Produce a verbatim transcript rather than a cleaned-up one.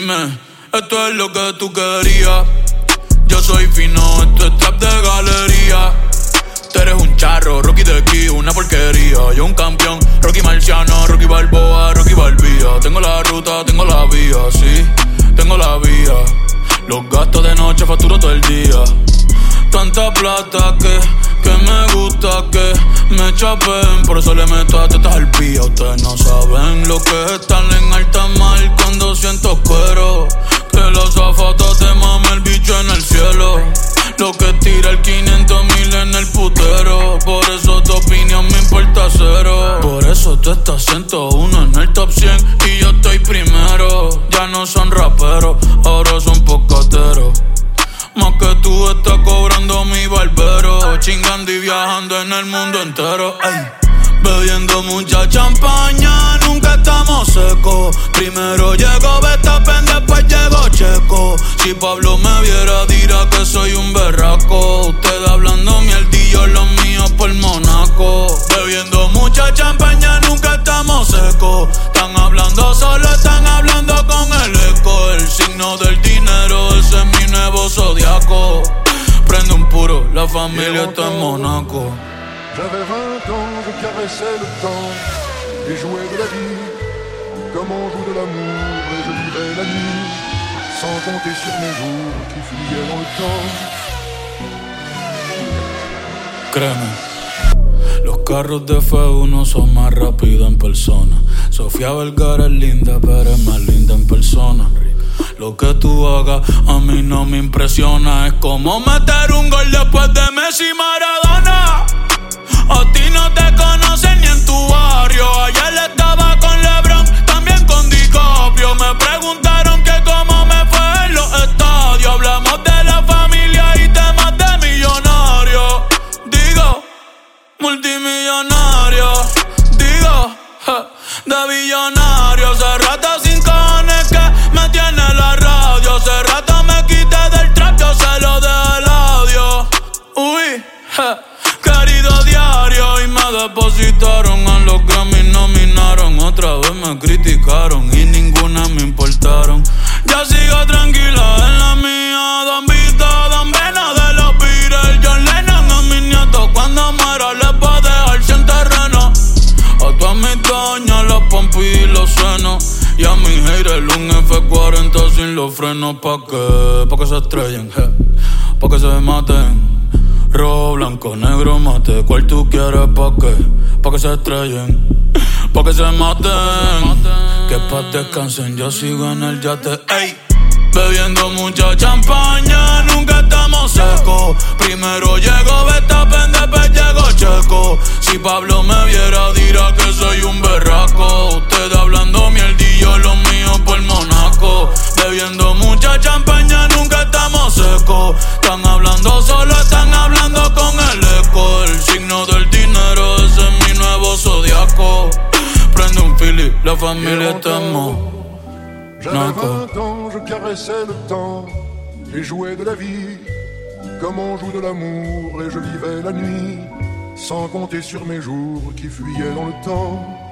Dime, esto es lo que tú querías. Yo soy fino, esto es trap de galería. Tú eres un charro, Rocky de aquí, una porquería. Yo un campeón, Rocky Marciano, Rocky Balboa, Rocky Balbía. Tengo la ruta, tengo la vía, sí, tengo la vía. Los gastos de noche facturo todo el día. Tanta plata que, que me gusta que me chapen. Por eso le meto a tetas al pía. Ustedes no saben lo que es estar en alta mar cuando siento cuero. Que los zafatas te mame el bicho en el cielo. Lo que tira el quinientos mil en el putero. Por eso tu opinión me importa cero. Por eso tú estás ciento uno en el top cien y yo estoy primero. Ya no son raperos, ahora son pocateros. Más que tú estás cobrando mi barbero. Chingando y viajando en el mundo entero. Ay. Bebiendo mucha champaña, nunca estamos secos. Primero llegó Verstappen, después llegó Checo. Si Pablo me viera dirá que soy un berraco. Ustedes hablando mierdillo, los míos por Monaco. Bebiendo mucha champaña, nunca estamos secos. Están hablando solo, están hablando con el eco. El signo del dinero, ese es mi nuevo zodiaco. Prende un puro, la familia está en Monaco. J'avais vingt ans, je caressais le temps et jouais de la vie comme on joue de l'amour, et je vivais la nuit sans compter sur mes jours qui fuyaient dans le temps. Créeme, los carros de F uno son más rápidos en persona. Sofía Vergara es linda, pero es más linda en persona. Lo que tú hagas a mí no me impresiona. Es como meter un gol después de Messi y Maradona. A ti no te conocen ni en tu barrio. Ayer estaba con LeBron, también con DiCaprio. Me preguntaron que cómo me fue en los estadios. Hablamos de la familia y temas de millonarios. Digo, multimillonario. Digo, ja, de billonario. Hace rato sin cojones que me tiene la radio. Hace rato me quité del trap, yo se lo dejé el audio. Uy, ja. Querido diario, y me depositaron a los que me nominaron. Otra vez me criticaron y ninguna me importaron. Ya sigo tranquila en la mía. Don Vito, Don Vena de los Beatles. John Lennon a mis nietos cuando muera les va a dejar sin terreno. A todas mis doñas las pompis y los senos. Y a mis haters un F cuarenta sin los frenos. ¿Pa' qué? Pa' que se estrellen, je. Pa' que se maten. Rojo, blanco, negro, mate. ¿Cuál tú quieres? ¿Pa' qué? Pa' que se estrellen, pa' que se maten. Que pa' descansen, yo sigo en el yate. Ey, bebiendo mucha champaña, nunca estamos secos. Primero llegó Verstappen, después llegó Checo. Si Pablo me viera dirá que soy un berraco. Ustedes hablando mierdillo, los míos por Monaco. Bebiendo mucha champaña, nunca estamos secos. Están hablando solo, están hablando con el eco. El signo del dinero, ese es mi nuevo zodiaco. Prende un fili, la familia está en Monaco. J'avais vingt ans, je caressais le temps et jouais de la vie comme on joue de l'amour, et je vivais la nuit sans compter sur mes jours qui fuyaient dans le temps.